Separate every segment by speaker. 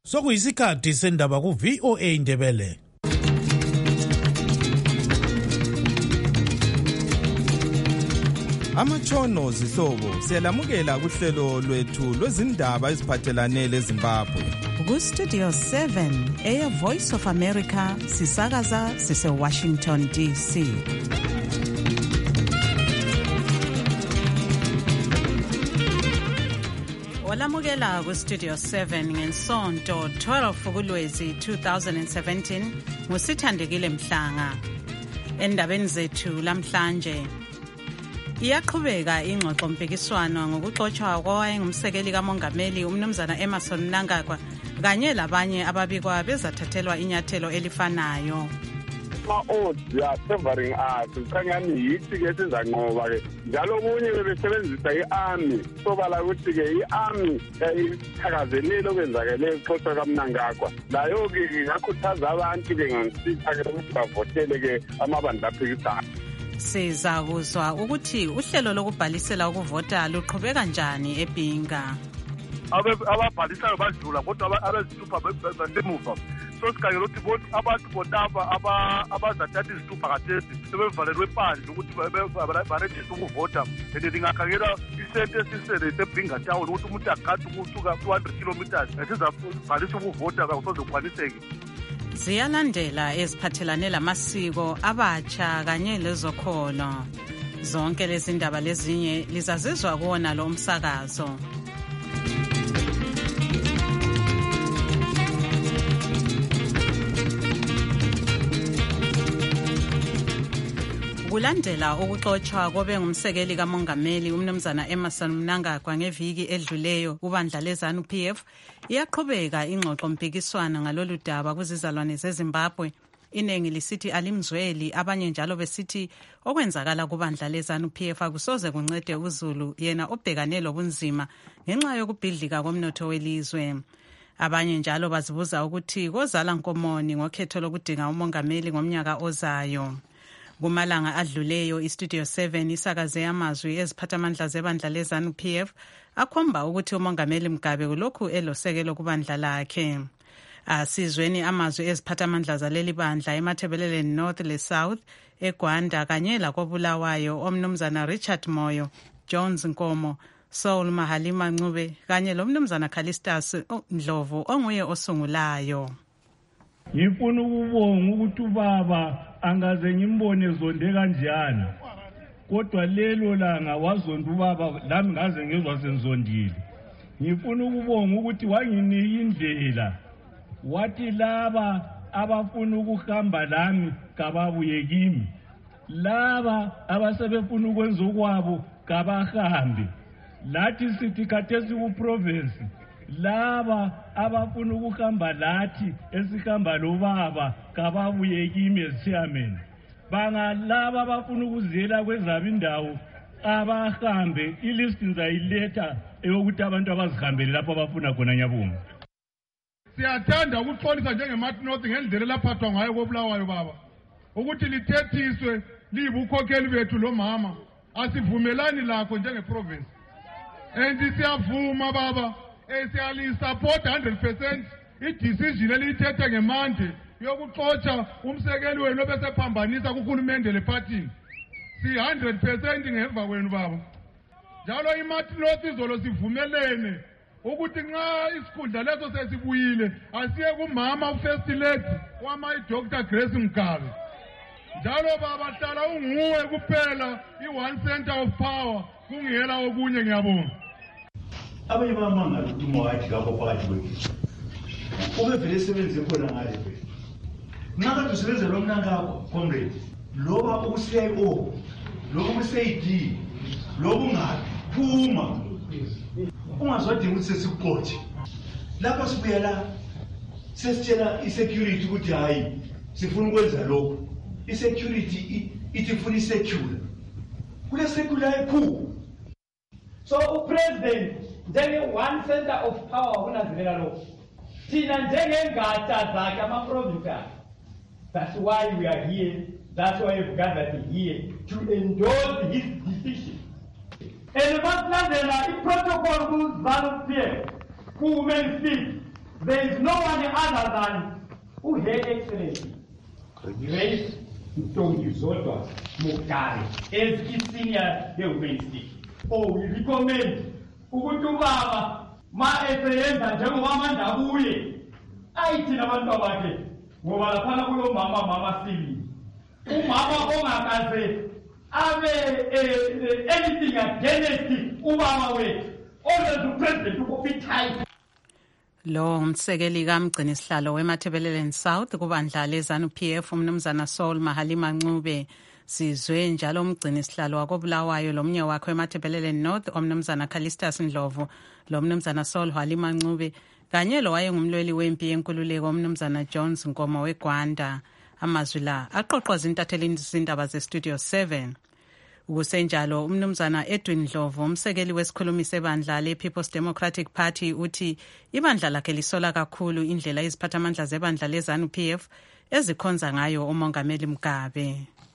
Speaker 1: Sokuyisikhathi sendaba ku VOA Indebele.
Speaker 2: Amatshono zihlobo siyalamukela kuhlelo lwethu lwezindaba eziphathelane leZimbabwe.
Speaker 3: Ku Studio 7 Air Voice of America sisakaza sise Washington DC. Olamukela ku Studio 7 ngensonto 12 kuLwezi 2017 ngusithandekile Mhlanga. Endabeni zethu lamhlanje iyaqhubeka ingxoxo mpikiswano ngokuxoxwa kwawayengumsekeli kamongameli umnumzana Emmerson Mnangagwa kanye labanye ababikwa bezathathelwa inyathelo elifanayo.
Speaker 4: Odds are favoring us kanyani yithi ke sizanqoba ke njalo omunye bebesebenzisa iarmy sobala ukuthi ke iarmy ithakazelelo kwenzakele uxoxwa kaMnangagwa layo ke ngakhuthaza abantu ke ngisipha ke ukuthi bavotele ke amabandla aphikisana.
Speaker 3: Sizakuzwa ukuthi uhlelo lokubhalisela ukuvota luqhubeka kanjani eBhinga.
Speaker 5: Ababhalisayo badlula kodwa abezithupha basemuva. So sikhangela ukuthi abantu bonaba abazathatha izithupha kathesi sebevalelwe phandle ukuthi barejiste ukuvota and lingakhangela isente esisele seBhinga town ukuthi umuntu agade ukusuka 200 kilometers esizabhalisa ukuvota kakusozokwaniseki.
Speaker 3: Ziyalandela eziphathelane lamasiko abatsha kanye lezokholo. Zonke lezi ndaba lezinye lizazizwa kuona lo umsakazo. Kulandela ukuxoxwa kobe ngumsekeli kamongameli umnumzana Emmerson Mnangagwa ngeviki edluleyo ubandla leZANU-PF iyaqhubeka ingxoxo mpikiswano ngalolu daba kuzizalwane zeZimbabwe. Inengi lisithi alimzweli, abanye njalo besithi okwenzakala kubandla leZANU-PF akusoze kuncede uZulu yena obhekane lobunzima ngenxa yokubhidlika komnotho welizwe. Abanye njalo bazibuza ukuthi kozala nkomoni ngokhetho lokudinga umongameli ngomnyaka ozayo. Kumalanga adluleyo iStudio 7 isakaze amazwi eziphathamandla zebandla leZANU-PF akhomba ukuthi umongameli Mugabe kulokhu elosekelo kubandla lakhe. Asizweni amazwi eziphathamandla zaleli bandla eMathebeleleni North le South, eGwanda kanye lakoBulawayo omnumzana Richard Moyo, Jones Nkomo, Saul Mahalima Ncube kanye lomnumzana Callistus Ndlovu onguye osungulayo.
Speaker 6: Ngifuna ukubonga ukuthi ubaba angaze ngimbone zonde kanjani kodwa lelo langa wazonda ubaba lami ngaze ngizwa senzondile. Ngifuna ukubonga ukuthi wanginika indlela wathi laba abafuna ukuhamba lami kababuye kimi, laba abasebefuna ukwenza okwabo kabahambe. Lathi sithi khathesi ku province laba abafuna ukuhamba lathi esihamba lobaba kababuye kimi as chairman. Bangalaba abafuna ukuzela kwezaba indawo abahambe, ilist ngizayiletha eyokuthi abantu abazihambele lapho abafuna khona nyabungu.
Speaker 7: Siyathanda ukuxolisa njengemathi North ngendlela laphathwa ngayo koBulawayo baba ukuthi lithethiswe libukhokheli bethu lo mama asivumelani lakho njengeprovince and siyavuma baba siyali-support 100% i-decision eliyithethe ngemande yokuxotsha umsekeli wenu obesephambanisa kuhulumende lephathini. Si-100% ngemva kwenu baba. Njalo iMathi North izolo sivumelene ukuthi nxa isikhundla leso sesibuyile asiye kumama uFirst Lady Dr. Grace Mugabe. Njalo baba hlala unguwe kuphela i-one center of power kungela okunye ngiyabonga.
Speaker 8: Abanye bamanga ukuthi umowathi kakho phakathi kwethu. Ubevele sebenze khona ngayo phela. Nxa usebenza lo Mnangagwa comrade, loba uCIO, loba uCD, loba ungapi phuma. Ungazodinga ukuthi sesikuqothe. Lapho sibuya la sesitshela isecurity ukuthi hayi sifuna ukwenza lokho. Isecurity ithi ifuna isecure. Kule secure ekhu.
Speaker 9: So upresident njenge one center of power kunanzelela lokho. Thina njengengata zakhe ama-province. That's why we are here. That's why we've gathered here to endorse his decision. And masilandela iprotocol ku-ZANU-PF ku-Women's Field There is no one other than Her Excellency Grace Mtongi Zodwa Mugari as his senior Wednesday. We recommend Ubaba ma-eseyenza njengoba manje abuye ayithi nabantu abakhe ngoba laphana kulo mama sili umama ongakaze abe anything against ubaba wethu always upresident ukufithayi.
Speaker 3: Lo umsekeli kamgcini sihlalo weMatabeleland South kubandla lezanu PF umnumzana Saul Mahalima Ncube. Sizwe njalo umgcini sihlalo wakobulawayo lomnye wakhe weMatabeleland North omnumzana Callistus Ndlovu lomnumzana Saul Halima Ncube kanye lo wayengumlweli wempi yenkululeko omnumzana Jones Nkomo weGwanda. Amazwi la aqoqoza intathelini zindaba zeStudio 7. Ukusenjalo umnumzana Edwin Ndlovu umsekeli wesikhulumi sebandla lePeople's Democratic Party uthi ibandla lakhe lisola kakhulu indlela iziphathamandla zebandla lezanu PF ezikhonza ngayo uMongameli Mugabe.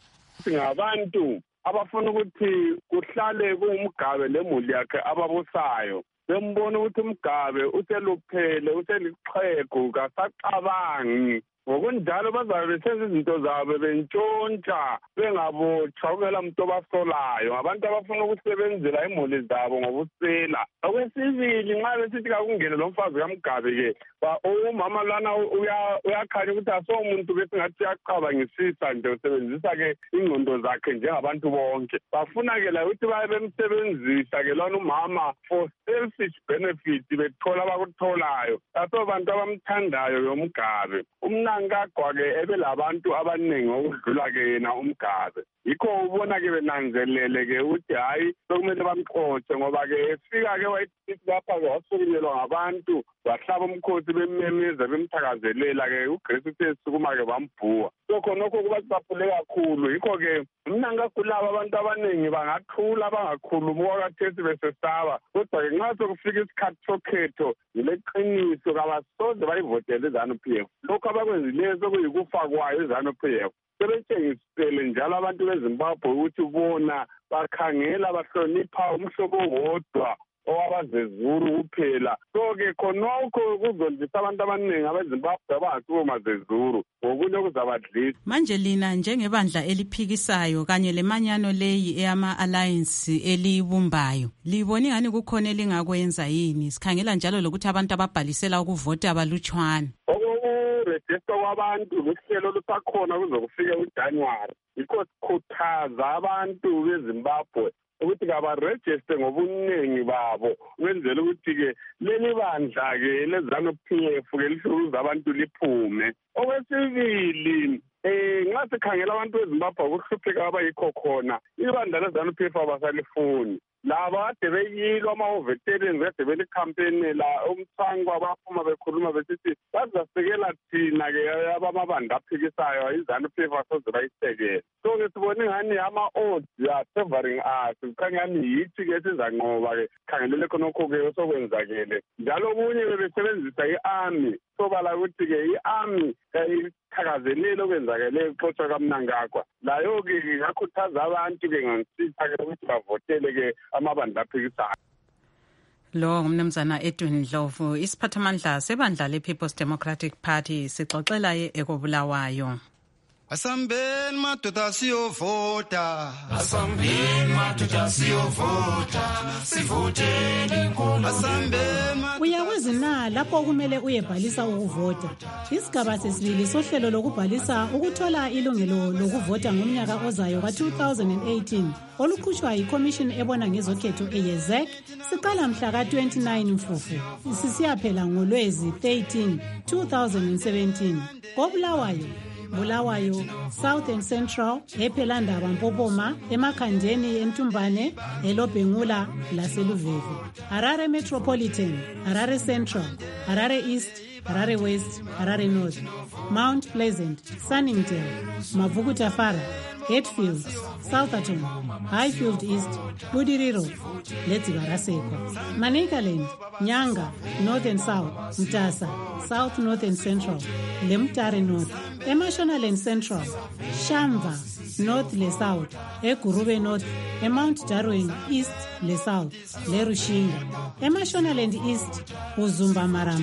Speaker 4: Singabantu abafuna ukuthi kuhlale kuMgabe lemuli yakhe ababusayo bembona ukuthi uMgabe useluphele useliqhegu kasacabangi ngokunjalo bazabe besenza izinto zabo bentshontsha bengabotshwa ukela muntu obasolayo abantu abafuna ukusebenzela imuli zabo ngobusela. Okwesibili nxa besithi kakungene lo mfazi kaMgabe-ke umama lana uyakhanya ukuthi asomuntu besingathi uyaqabangisisa nje usebenzisa-ke ingqondo zakhe njengabantu bonke. Bafuna-ke la ukuthi baye bemsebenzisa-ke lona umama for selfish benefit bethola abakutholayo. Aso bantu abamthandayo yoMgabe. Umnankagwa-ke ebelabantu abaningi okudlula-ke yena uMgabe. Yikho ubona-ke benanzelele-ke ukuthi hhayi sokumele bamxotshe ngoba-ke efika-ke wayithi lapha-ke wasukunyelwa ngabantu bahlaba umkhosi bemmemeza bemthakazelela-ke uGrace uthe esukuma-ke bambhuwa. So khonokho kuba sibaphule kakhulu. Yikho-ke umnankagulaba abantu abaningi bangathula bangakhulumi okwakhathesi besesaba kodwa-ke nxa sokufika isikhathi sokhetho yile qiniso kabasoze bayivotele izanu PF. Lokhu abakwenzileyo sokuyikufa kwayo izanu PF. Sebetshengisele njalo abantu beZimbabwe ukuthi bona bakhangela bahlonipha umhlobo wodwa owabazezuru kuphela. So-ke khonokho kuzondisa abantu abaningi abeZimbabwe abangasubo mazezuru ngokunye okuzabadlisa.
Speaker 3: Manje lina njengebandla eliphikisayo kanye lemanyano leyi eyama-alliance elibumbayo liboni ngani kukhona elingakwenza yini? Sikhangela njalo lokuthi abantu ababhalisela ukuvota abalutshwana.
Speaker 4: Register kwabantu luhlelo lusakhona kuzokufika uJanuary. Yikho sikhuthaza abantu beZimbabwe ukuthi kabarejiste ngobuningi babo wenzela ukuthi-ke leli bandla-ke lezanu PF-ke lihlukuza abantu liphume. Okwesibili nxa sikhangela abantu beZimbabwe ukuhlupheka abayikho khona ibandla lezanu PF abasalifuni. Laba ade beyilwa ama-veterans ade belikhampeni la umthangwa baphuma bekhuluma besithi bazasekela thina-ke abamabandla aphikisayo izanu PF asoze bayisekele. So-ke sibone ngani ama-odds are-favoring us. Kukhanya ngani yithi-ke sizanqoba-ke khangelele khonokho-ke osokwenzakele. Njalo okunye bebesebenzisa i-army sobala ukuthi-ke i-army ithakazelele okwenzakele uxotshwa kaMnangagwa. Layo-ke ngakhuthaza abantu-ke nganisitha-ke ukuthi bavotele-ke amabandla aphikisayo.
Speaker 3: Lo ngumnumzana Edwin Ndlovu isiphathamandla sebandla lePeople's Democratic Party sixoxela ekobulawayo.
Speaker 10: Asambeni madoda siyovota. Asambeni madoda siyovota. Sivoteni inkulu. Asambeni.
Speaker 11: Uyakwazi na lapho kumele uyebhalisa ukuvota. Isigaba sesibili sohlelo lokubhalisa ukuthola ilungelo lokuvota ngomnyaka ozayo ka-2018 olukhutshwa yiCommission ebona ngezokhetho eYezek siqala mhla ka-29 Mfufu sisiyaphela ngoLwezi 13 2017 koBulawayo Bulawayo, South and Central, ePhelandaba Mpopoma, eMakhandeni eNtumbane, eLobhengula laseLuveve. Harare Metropolitan, Harare Central, Harare East, Harare West, Harare North, Mount Pleasant, Sunningdale, Mavukutafara, Hatfield, Southerton, Highfield East, Budiriro, Ledzivaraseko, Manicaland, Nyanga, North and South, Mtasa, South North and Central, Lemtare North, Emashonaland Central, Shamva, North le South, Egurube North, Mount Darwin East le South, le Rushinga, Emashonaland East, Uzumba Maramba,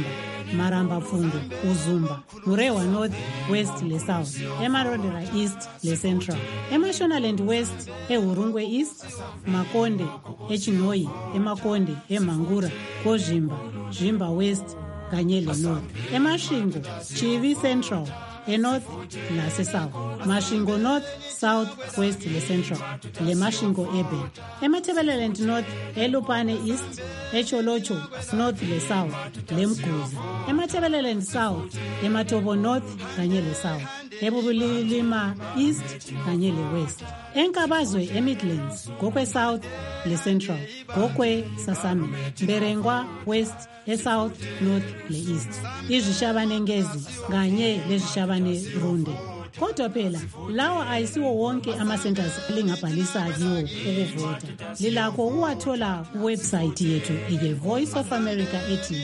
Speaker 11: Maramba Pfundu, Uzumba, Murewa North, West le South, Emarodera East le Central, Emashonaland West, Urungwe East, Makonde, Echinoi, Emakonde, Emangura, Kozhimba, Zhimba West, Kanyele North, Emashingo, Chivi Central, North nase South, Mashingo North, South, West le Central, le Mashingo Urban, Emathebeleland North, Elupane East, Echolocho North le South, le Mguzi, Emathebeleland South, Ematobo North kanye le South, Ebubulilima East kanye le West, Enkabazwe eMidlands, Gokwe South le Central, Gokwe Sasami, Mberengwa West South, North le East, izishabane ngezi kanye lezishabane runde. Kodwa phela lawa ayisiwo wonke ama-centers elingabhalisa kiwo ukuvota. Lilakho ukuwathola kuwebsite yethu Voice of America ethi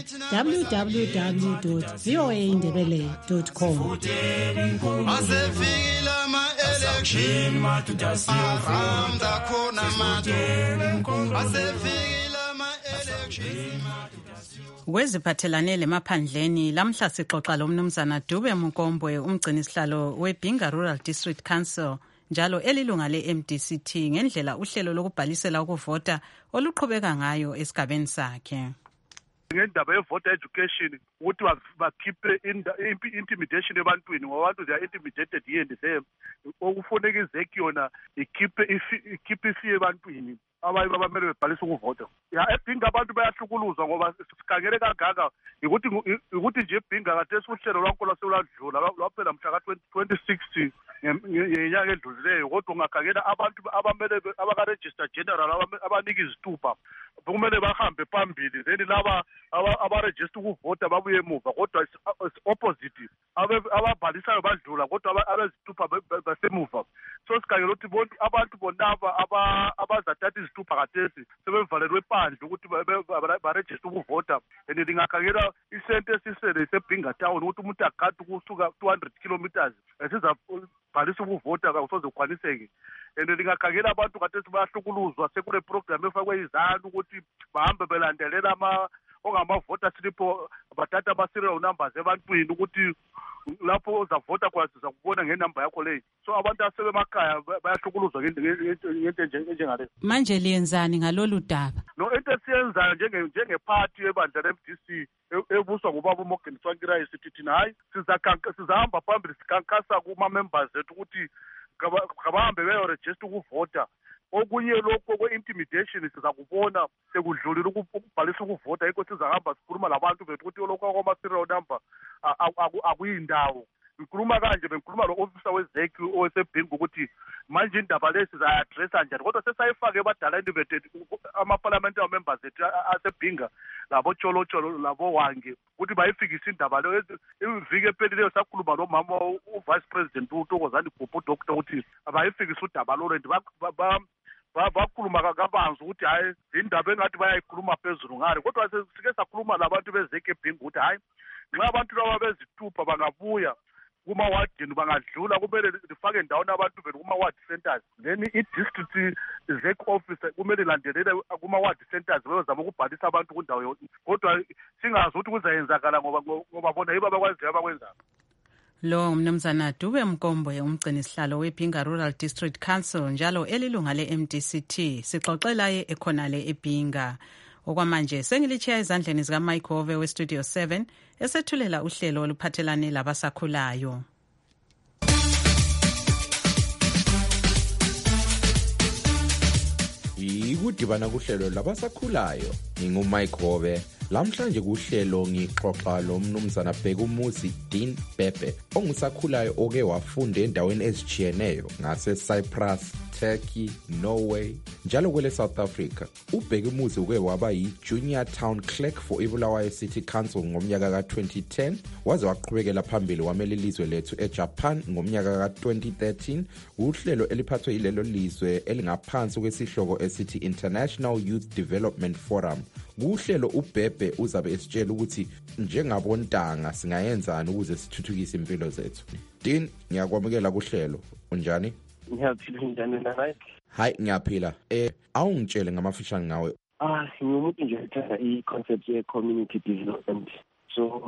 Speaker 11: www.voaindebele.com.
Speaker 10: Asefikile ama-election ahamba khona mato. Asefikile ama-election.
Speaker 3: Kweziphathelane lemaphandleni lamhla sixoxa lomnumzana Dube Mukombwe umgcini sihlalo weBhinga Rural District Council njalo elilunga leMDCT ngendlela uhlelo lokubhalisela ukuvota oluqhubeka ngayo esigabeni sakhe.
Speaker 5: Ngendaba ye-voter education ukuthi bakhiphe intimidation ebantwini ngoba abantu they are intimidated here and there. Okufuneka izeki yona ikhiphe ifi ebantwini abamele bebhalise ukuvota. Ya eBhinga abantu bayahlukuluzwa ngoba sikhangele kangaka ukuthi nje eBhinga kade uhlelo lwakho lwaselandlula lwaphela mhla ka-2060 ngenyanga edlulileyo kodwa ungakhangela abantu abamele abaka-register general abanika izithupha kumele bahambe phambili then laba abaregister ukuvota babuye emuva kodwa is opposite ababhalisayo badlula kodwa abezithupha basemuva. So sikhangela ukuthi abantu bonaba abazathatha izithupha kathesi sebevalelwe phandle ukuthi baregister ukuvota and lingakhangela isente esisele seBhinga town ukuthi umuntu agade kusuka 200 kilometers esizabhalisa ukuvota akusoze ukwaniseke. And lingakhangela abantu kathesi bayahlukuluzwa sekule program efakwe izanu ukuthi bahambe belandelela ongamavota slip bathatha ama-serial numbers ebantwini ukuthi lapho uzavota kwazi uzakubona ngenamba yakho leyo. So abantu asebemakhaya bayahlukuluzwa ngento enjengale.
Speaker 3: Manje liyenzani ngalolu daba?
Speaker 5: No into esiyenzayo njengephathi ebandla le-MDC ebuswa ngubaba uMorgan Tsvangirai sithi thina hayi sizahamba phambili sikhankasa kuma-members ethu ukuthi kabahambe beyoregister ukuvota. Okunye lokho kwe-intimidation sizakubona sekudlulile ukubhalisa ukuvota yikho sizahamba sikhuluma labantu bethu ukuthi lokho kwama-serial number akuyindawo. Ngikhuluma kanje bengikhuluma lo-officer wezeki oweseBhinga ukuthi manje indaba lezi siza-addressa njani kodwa sesayifake ebadaleni bethu ama-parliamentary members ethu aseBhinga labo Tsholo labo Wange ukuthi bayifikise indaba leyo. Iviki ephelileyo sakhuluma nomama u-vice president uThokozani Bhuphu doctor ukuthi bayifikise udaba lolo and bakhuluma kabanzi ukuthi hayi indaba engathi bayayikhuluma phezulu ngale kodwa sike sakhuluma labantu bezeki eBhinga ukuthi hayi nxa abantu laba bezithupha bangabuya kuma-wardini bangadlula kumele lifake ndawona abantu bethu kuma-ward centers then i-district zek officer kumele ilandelele kuma-ward centers beyozama ukubhalisa abantu kundawo yonke kodwa singazi ukuthi kuzayenzakala ngoba bona yibo abakwaziyo abakwenzayo.
Speaker 3: Lo mnumzana Dube Mukombwe umgcini sihlalo weBhinga Rural District Council njalo elilunga le-MDCT sixoxela ye ekhonale eBhinga. Okwamanje sengilichiya ezandleni zika Mike Hove weStudio 7 esethulela uhlelo oluphathelane labasakhulayo.
Speaker 12: Ikudibana kuhlelo labasakhulayo nginguMike Hove. Lamhlanje kuhlelo ngixoxa lo mnumzana Bhekumuzi Dean Bhebhe ongusakhulayo oke wafunda endaweni ezijiyeneyo ngase Cyprus, Turkey, Norway njalo kwele South Africa. uBhekumuzi uke waba yi-Junior Town Clerk for Ibulawayo City Council ngomnyaka ka-2010 waze waqhubekela phambili wamele ilizwe lethu eJapan ngomnyaka ka-2013 uhlelo eliphathwe yilelo lizwe elingaphansi kwesihloko esithi International Youth Development Forum. Kuhlelo uBhebhe uzabe esitshela ukuthi njengabontanga singayenzani ukuze sithuthukise impilo zethu. Dean, ngiyakwamukela kuhlelo. Unjani?
Speaker 13: Ngiyaphila njani la?
Speaker 12: Hayi ngiyaphila. Awungitshele ngamafishane ngawe.
Speaker 13: Ngimuntu nje ethanda i-concept ye-community development. So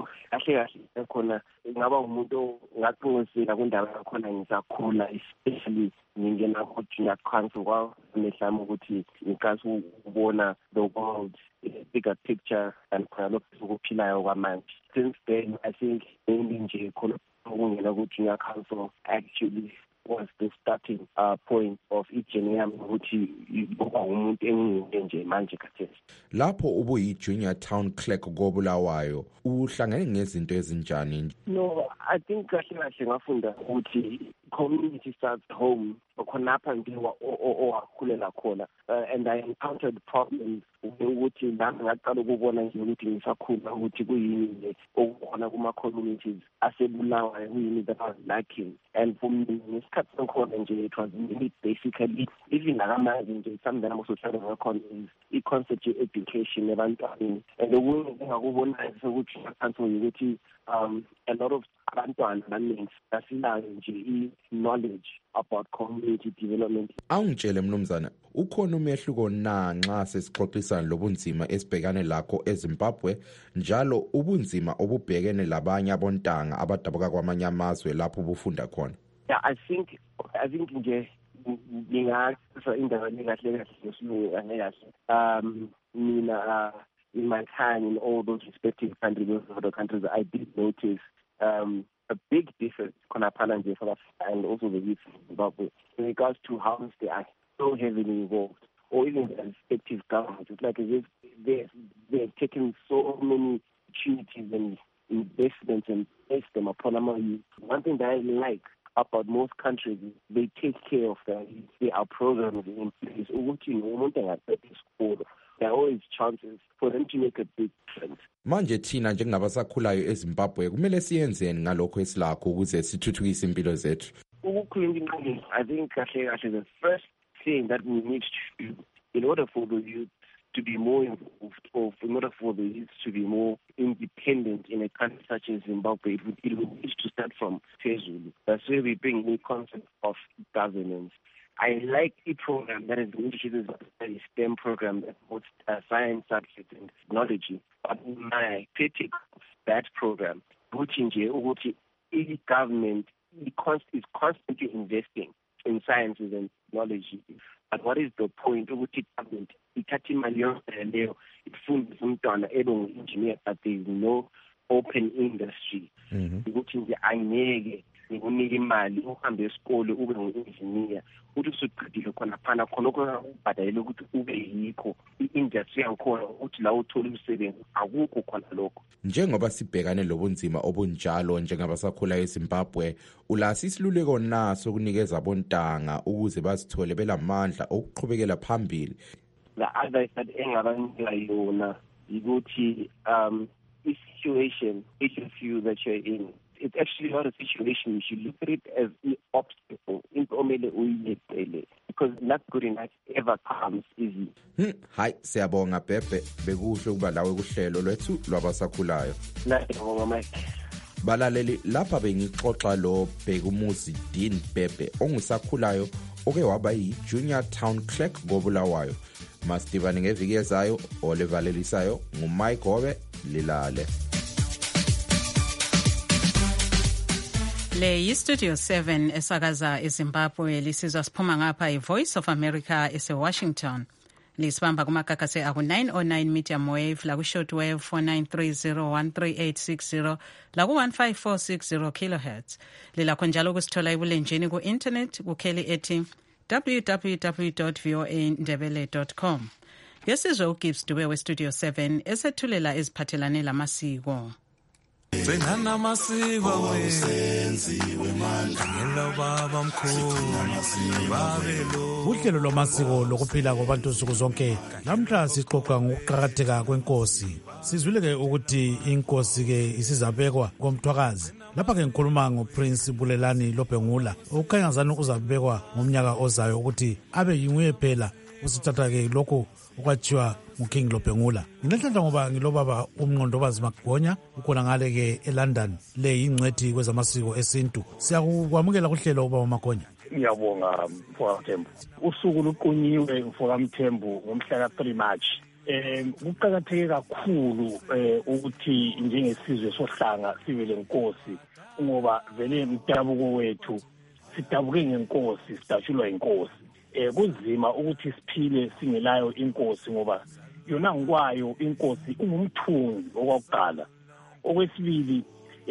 Speaker 13: kahle khona ngaba umuntu ngaqingisela kundaba yakhona ngisakhula, especially ngingena ku-junior council kwamehlami ukuthi ngikwazi ukubona the world bigger picture and khona lokhu ukuphilayo kwamanje. Since then I think mainly nje khona ukungena ku-junior council actually was the starting point of ijourney yami ukuthi uba umuntu engiyinto nje manje khathesi.
Speaker 12: Lapho ubuyi-junior town clerk koBulawayo uhlangene ngezinto ezinjani?
Speaker 13: No, I think kahle ngafunda ukuthi community starts home khonapha ngiwa owakhulela khona, and I encountered problems ukuthi nami ngaqala ukubona nje ukuthi ngisakhula ukuthi kuyini okukhona kuma-communities aseBulawayo, kuyini that I was lacking. And for me, ngesikhathi senkhona nje, it was really basically, even nakamanje nje, something that I'm also trying to work on is i-concept education ebantwaneni. And okunye engakubonayo ukuthi ngaphansi ukuthi a lot of abantwana abaningi basilayo nje i-knowledge about community development.
Speaker 12: Awungitshele mnumzana, ukhona umehluko na nxa sesixoxisana lobunzima esibhekane lakho eZimbabwe, njalo ubunzima obubhekene labanye abontanga abadabuka kwamanye amazwe lapho bufunda khona?
Speaker 13: Yeah, I think nje ngingasa indaba kahle ngesilungu kahle. Mina in my time in all those respective countries, those other countries, I did notice a big difference khonapha nje South Africa and also the youth in Zimbabwe in regards to how they are so heavily involved, or even the respective governments. It's like as if they've taken so many opportunities and investments and placed them upon our youth. One thing that I like about most countries is they take care of their youth. There are programs in place. There are always chances for them to make a big difference.
Speaker 12: Manje thina njengabasakhulayo eZimbabwe kumele siyenzeni ngalokho esilakho ukuze sithuthukise impilo zethu?
Speaker 13: I think the first thing that we need to do in order for the youth to be more involved, or in order for the youth to be more independent in a country such as Zimbabwe, it would need to start from Phezulu. That's where we bring the concept of governance. I like a program that is initiated a STEM program that puts science subjects and technology. But my critique of that program, which the government is constantly investing in sciences and technology. But what is the point of the government? It funds engineer, but there is no open industry. Nikunika imali uhambe esikole ube ngu-engineer uthi usuqedile khonaphana khonokho ubhadalele ukuthi ube yikho i-industry yankhona ukuthi la uthola umsebenzi akukho khona lokho.
Speaker 12: Njengoba sibhekane lobunzima obunjalo njengabasakhula eZimbabwe, ulasi isiluleko naso ukunikeza abontanga ukuze bazithole belamandla okuqhubekela phambili?
Speaker 13: The other that engabanika yona ukuthi i-situation if you that you're in, it's actually not a situation. You should look at it as an obstacle. Because not good enough ever comes easy.
Speaker 12: Hayi, siyabonga Bhebhe, bekuhle ukuba lawe kuhlelo lwethu lwabasakhulayo. Balaleli, lapha bengixoxa lo Bhekumuzi Dean Bhebhe ongusakhulayo oke waba yi-Junior Town Clerk koBulawayo. Masdibane ngeviki ezayo olevalelisayo nguMike Gobe Lilale.
Speaker 3: Le yiStudio 7 esakaza eZimbabwe, lisizwa siphuma ngapha iVoice of America eseWashington. Lisibamba kumakakase aku-909 medium wave, laku-short wave 4930-13860, laku-15460 kilohertz. Lilakho njalo kusithola ebulenjini ku-internet kukheli ethi www.voandebele.com. Ngesizwe uGibbs Dube weStudio 7 esethulela eziphathelane lamasiko.
Speaker 14: Sengana masiko wenziwe manje ngelo baba mkhulu babelo.
Speaker 1: Uhlelo lomasiko lokuphila kwabantu nsuku zonke namhla sixoxa ngokuqhakatheka kwenkosi. Sizwile ke ukuthi inkosi ke isizabekwa komthwakazi. Lapha ke ngikhuluma ngoPrince Bulelani Lobhengula okukhanyazana ukuzabekwa ngomnyaka ozayo ukuthi abe yinguye phela usithatha ke lokho okwatshiwa nguKing Lobhengula. Nginenhlanhla ngoba ngilobaba uMnqondobazi Magonya ukhona ngale ke eLondon, le yingcwethi kwezamasiko esintu. Siyakwamukela kuhlelo ubaba Magonya.
Speaker 15: Ngiyabonga mfowethu. Usuku luqunyiwe mfowethu ngomhla ka3 March kuqakatheke kakhulu ukuthi njengesizwe sohlanga sibe lenkosi ngoba vele umdabuko wethu sidabuke ngenkosi, sidashulwa inkosi. Kunzima ukuthi siphile singelayo inkosi ngoba yona ngikwayo inkosi ungumthunzi okwakuqala. Okwesibili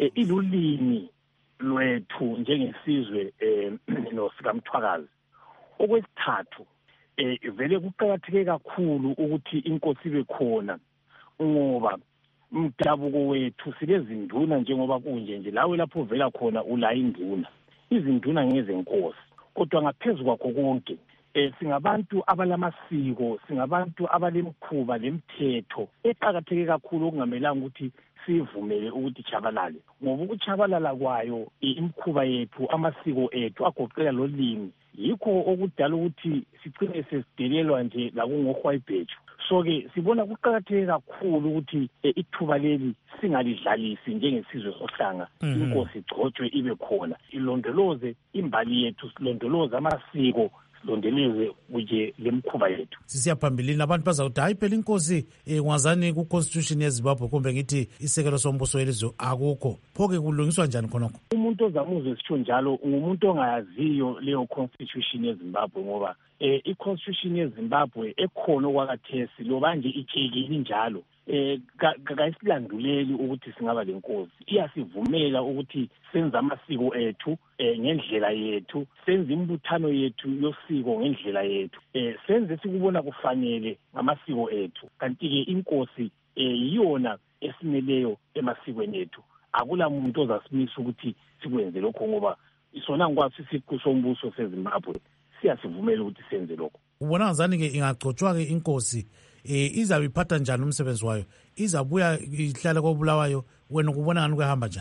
Speaker 15: ilulimi lwethu njengesizwe nosikamthwakazi. Okwesithathu vele kuqakatheke kakhulu ukuthi inkosi ibe khona ngoba umdabuko wethu silezinduna njengoba kunje nje lawe lapho vela khona ula induna. Izinduna ngezenkosi kodwa ngaphezulu kwakho konke singabantu abalamasiko, singabantu abalemkhuba lemthetho eqakatheke kakhulu okungamelanga ukuthi sivumele ukuthi chabalale ngoba ukuchabalala kwayo imkhuba yethu, amasiko ethu agoqela lolimi yikho okudala ukuthi sigcine sesidelelwa nje lakungohwayibheju. So-ke sibona kuqakatheke kakhulu ukuthi ithuba leli singalidlalisi njengesizwe sohlanga. Inkosi igcotshwe ibe khona, ilondoloze imbali yethu, silondoloze amasiko, silondoloze kuje lemkhuba yethu.
Speaker 1: Sisiyaphambilini abantu bazawuthi hayi phela inkosi ungazani ku-constitution yeZimbabwe kumbe ngithi isekelo sombuso welizwe akukho. Pho-ke kulungiswa njani khonokho? Umuntu ozamuzwe sitsho njalo ngumuntu ongayaziyo leyo constitution yeZimbabwe ngoba i-constitution yeZimbabwe ekhona okwakathesi loba nje itshekile njalo kayisilanduleli ukuthi singaba lenkosi. Iyasivumela ukuthi senze amasiko ethu ngendlela yethu, senze imbuthano yethu yosiko ngendlela yethu, senze sikubona kufanele ngamasiko ethu. Kanti-ke inkosi yiyona esimeleyo emasikweni ethu. Akula muntu ozasimisa ukuthi sikwenze lokho ngoba isona ngikwazi isiqu sombuso seZimbabwe siyasivumela ukuthi senze lokho. Ubona ngazani-ke ingagcotshwa-ke inkosi izabe iphatha njani umsebenzi wayo? Izabuya ihlale koBulawayo, wena kubona ngani kuhamba njani?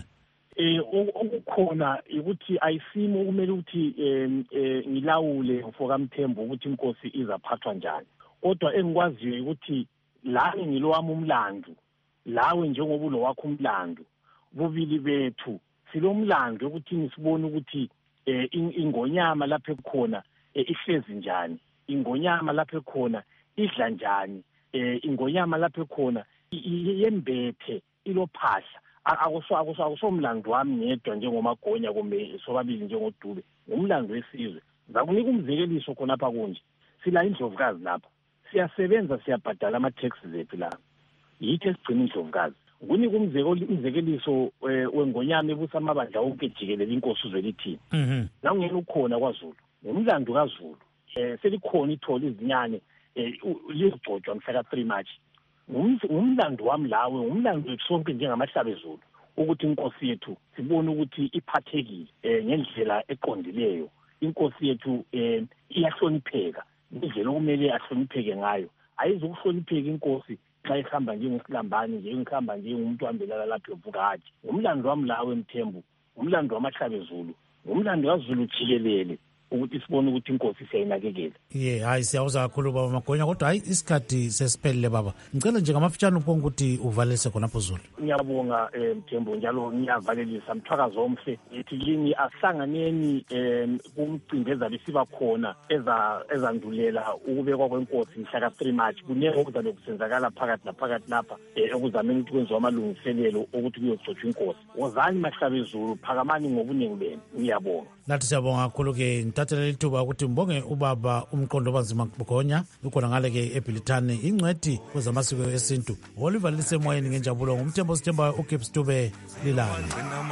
Speaker 1: Okukhona ukuthi ayisimo kumele ukuthi ngilawule mfokamthembu ukuthi inkosi izaphathwa njani. Kodwa engikwaziyo ukuthi lami ngilowami umlando, lawe njengoba ulo wakho umlando, bubili bethu silomlando ukuthi nisibone ukuthi ingonyama lapha ekhona ihlezi njani, ingonyama lapha ekhona idla njani, ingonyama lapha ekhona yembethe ilophahla. Akusomlando wami ngedwa njengomagonya kumbe sobabili njengoDube, ngumlando wesizwe. Ngizakunika umzekeliso khonapha kunje. Sila indlovukazi lapha, siyasebenza, siyabhadala ama-taxes ethu la, yithi esigcina indlovukazi. Ngunika umzekeliso wengonyama ebusa amabandla onke jikelele inkosi uzwe lithini. La ungena ukhona kwaZulu, ngumlando kaZulu. Selikhona ithola izinyane lizigcotshwa mhla ka-3 March. Ngumlando wami lawe, ngumlando wethu sonke njengamahlabezulu ukuthi inkosi yethu sibone ukuthi iphathekile ngendlela eqondileyo. Inkosi yethu iyahlonipheka indlela okumele ahlonipheke ngayo. Ayizukuhlonipheka inkosi xa ihamba njengesilambane nje, ngihamba nje ngumuntu ohambelala lapha evukathi. Ngumlando wami lawe Mthembu, ngumlando wamahlabezulu, ngumlando kaZulu jikelele ukuthi sibone ukuthi inkosi siyayinakekela. Hayi siyawuza kakhulu baba Magonya, kodwa hayi isikhathi sesiphelile baba. Ngicela nje ngamafitshane uphonga ukuthi uvalelise khonapho Zulu. Ngiyabonga Mthembu, njalo ngiyavalelisa Mthwakazi omhle. Ethi yini asihlanganeni kumcimbi ezabe siba khona ezandulela ukubekwa kwenkosi mhla ka-3 March. Kunenge okuzabe kusenzakala phakathi naphakathi lapha ekuzameni ukuthi kwenziwa amalungiselelo ukuthi kuyogcotshwa inkosi. Wozani mahlabezulu, phakamani ngobuningi benu. Ngiyabonga. Nathi siyabonga kakhulu-ke. Ngithathela lithuba ukuthi mbonge ubaba umqondo obanzima Magonya ukhona ngale-ke eBhilitane, ingcweti kwezamasiko esintu. Olivalise emoyeni ngenjabulo ngumthembo sithembayo uGibbs Dube Lilanga.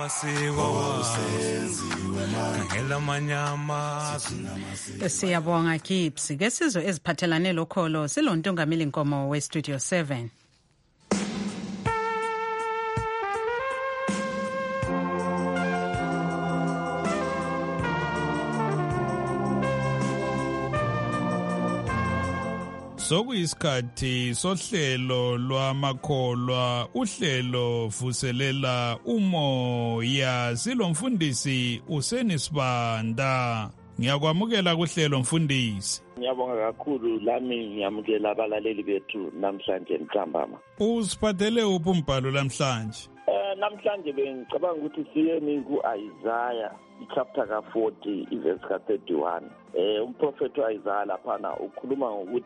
Speaker 3: Siyabonga Gibbs. Ke sizwe eziphathelane lokholo silontungameli Nkomo we-Studio 7.
Speaker 16: Sokuyisikhathi sohlelo lwamakholwa, uhlelo vuselela umoya. Silomfundisi uSenisibanda. Ngiyakwamukela kuhlelo mfundisi.
Speaker 17: Ngiyabonga kakhulu, lami ngiyamukela abalaleli bethu namhlanje ntambama.
Speaker 16: Usiphathele uphi umbhalo namhlanje?
Speaker 17: Namhlanje bengicabanga ukuthi siyeni ku-Isaiah chapter ka-40 iverse ka-31. Umprofethi u-Isaiah laphana ukhuluma ngokuthi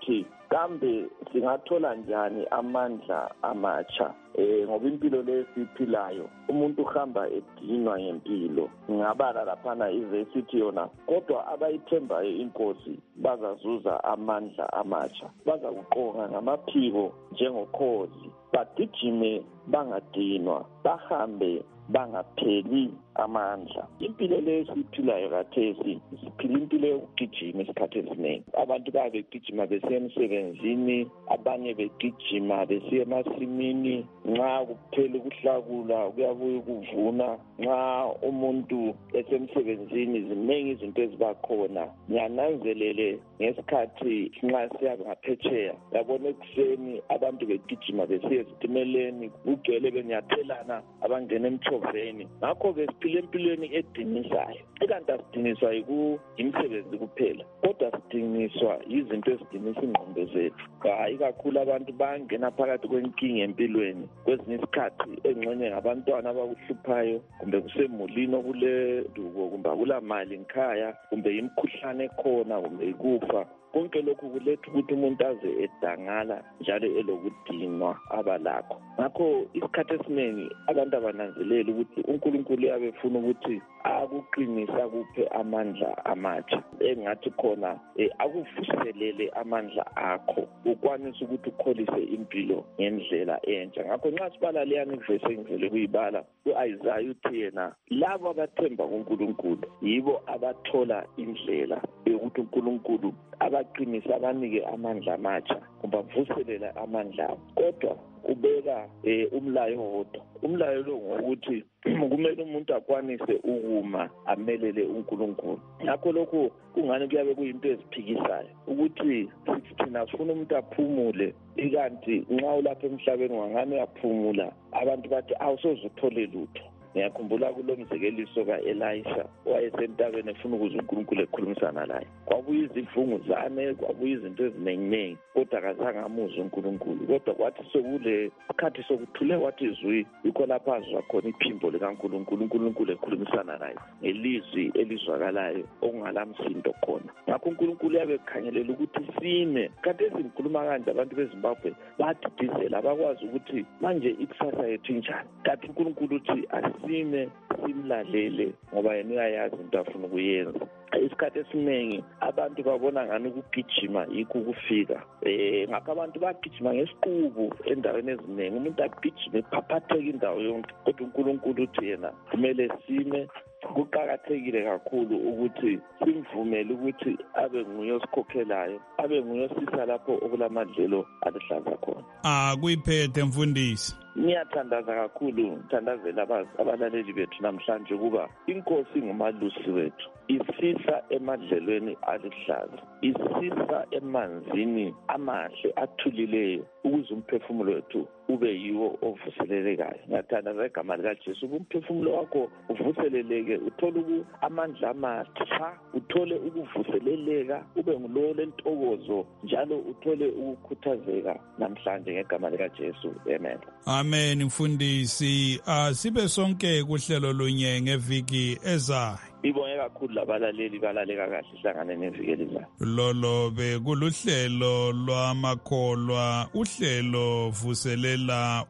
Speaker 17: kambe singathola njani amandla amatsha ngoba impilo lesiphilayo umuntu uhamba edinwa ngempilo. Ngingabala laphana ivesithi yona, kodwa abayithembayo inkosi bazazuza amandla amatsha, bazakuqonga ngamaphiko njengokhozi, bagijime bangadinwa, bahambe bangapheli amandla. Impilo lesiphilayo kathesi siphila impilo yokugijima isikhathi esiningi. Abantu babegijima besiya emsebenzini, abanye begijima besiya emasimini, nxa kuphela ukuhlakula kuyabuya ukuvuna. Nxa umuntu esemsebenzini ziningi izinto ezibakhona. Ngiyananzelele ngesikhathi nxa siya ngaphetsheya, yabona ekuseni abantu begijima besiya ezitimeleni, kugcwele benyathelana abangena emthoveni. Ngakho-ke siphila empilweni edinisayo. Ikanti asidingiswa yimisebenzi kuphela, kodwa sidingiswa yizinto ezidinisa ingqondo zethu. Ikakhulu abantu bangena phakathi kwenkinga empilweni. Kwezinye isikhathi engxenye ngabantwana abakuhluphayo, kumbe kusemulini okulenduko, kumbe akulamali ngikhaya, kumbe imikhuhlane ekhona, kumbe ikufa. Konke lokhu kuletha ukuthi umuntu aze edangala njalo elokudinwa abalakho. Ngakho isikhathi esiningi abantu abananzelela ukuthi uNkulunkulu uyabefuna ukuthi akuqinisa kuphe amandla amatsha. Engathi khona akuvuselele amandla akho ukwanisa ukuthi ukholise impilo ngendlela entsha. Ngakho nxa sibala leyani ivesi engivele kuyibala u-Isaiah uthi yena labo abathemba kuNkulunkulu yibo abathola indlela yokuthi uNkulunkulu abaqinisa abanike amandla amatsha kumbe avuselela amandla abo. Kodwa ubeka umlayo wodwa. Umlayo lo ngokuthi kumele umuntu akwanise ukuma amelele uNkulunkulu. Ngakho lokho kungani kuyabe kuyinto eziphikisayo ukuthi thina sifuna umuntu aphumule, ikanti nxa ulapha emhlabeni wangani uyaphumula abantu bathi awusoze uthole lutho. Ngiyakhumbula kulomzekeliso ka-Elisha wayesentabeni efuna ukuze uNkulunkulu ekhulumisana laye. Kwabuya izivunguzane, kwabuya izinto ezinenginengi, kodwa akazange amuzwe uNkulunkulu. Kodwa kwathi sekule sikhathi sokuthule wathi izwi, yikho lapho azwa khona iphimbo likaNkulunkulu, uNkulunkulu ekhulumisana naye ngelizwi elizwakalayo okungalamsindo khona. Ngakho uNkulunkulu uyabe ekhanyelela ukuthi sime. Kanti esingikhuluma kanje abantu beZimbabwe badidizela, abakwazi ukuthi manje ikusasa yethu injani. Kanti uNkulunkulu uthi sime simlalele ngoba yena uyayazi into afuna ukuyenza. Isikhathi esiningi abantu babona ngani ukugijima yikho ukufika. Ngakho abantu bagijima ngesiqubu endaweni eziningi. Umuntu agijime phaphatheka indawo yonke, kodwa uNkulunkulu uthi yena kumele sime. Kuqakathekile kakhulu ukuthi simvumele ukuthi abe nguye osikhokhelayo, abe nguye osisa lapho okulamadlelo aluhlaza khona.
Speaker 16: Kuyiphethe mfundisi.
Speaker 17: Ngiyathandaza kakhulu, ngithandazela abalaleli bethu namhlanje ukuba inkosi ngumalusi wethu. Isisa emadlelweni aluhlaza, isisa emanzini amahle athulileyo ukuze umphefumulo wethu ube yiwo ovuselelekayo. Ngiyathandaza igama likaJesu, umphefumulo wakho uvuseleleke, uthole amandla amatsha, uthole ukuvuseleleka, ube ngulowo lentokozo njalo uthole ukukhuthazeka namhlanje ngegama likaJesu. Amen.
Speaker 16: Amen mfundisi. Sibe sonke kuhlelo lunye ngeviki ezayo.
Speaker 17: Ibonge kakhulu labalaleli balaleka kahle ihlangane neviki elizayo.
Speaker 16: Lolo bekuluhlelo lwamakholwa, uhlelo vuselela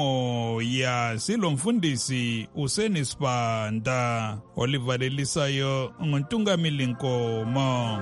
Speaker 16: umoya. Silomfundisi uSenisibanda, olivalelisayo nguNtungamili Nkomo.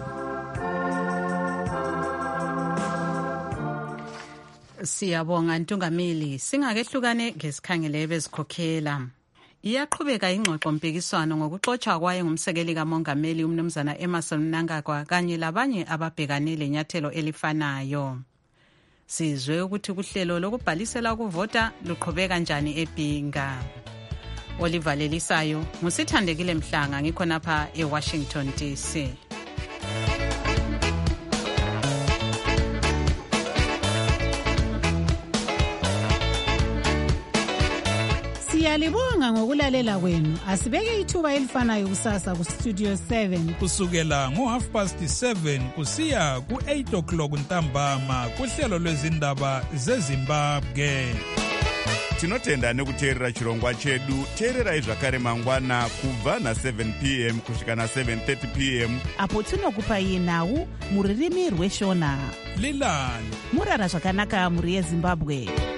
Speaker 3: Siyabonga Ntungamili. Singakehlukane ngesikhangele bezikhokhela. Iyaqhubeka ingxoxo mpikiswano ngokuxotsha kwaye ngumsekeli kamongameli umnumzana Emmerson Mnangagwa kanye labanye ababhekane lenyathelo elifanayo. Sizwe ukuthi kuhlelo lokubhalisela ukuvota luqhubeka njani eBhinga. Olivalelisayo ngusithandekile Mhlanga, ngikhonapha eWashington DC.
Speaker 11: Siyalibonga ngokulalela kwenu. Asibeke ithuba elifanayo kusasa ku Studio 7
Speaker 16: kusukela ngo7:30 kusiya ku8 o'clock ntambama kuhlelo lwezindaba zeZimbabwe.
Speaker 18: tinotenda nekuteerera chirongwa chedu. Teererai zvakare mangwana kubva na7 p.m. kusvika na7:30 p.m.
Speaker 19: apo tinokupai nhau muririmi rweshona.
Speaker 16: Lilani
Speaker 19: murara zvakanaka muri yeZimbabwe.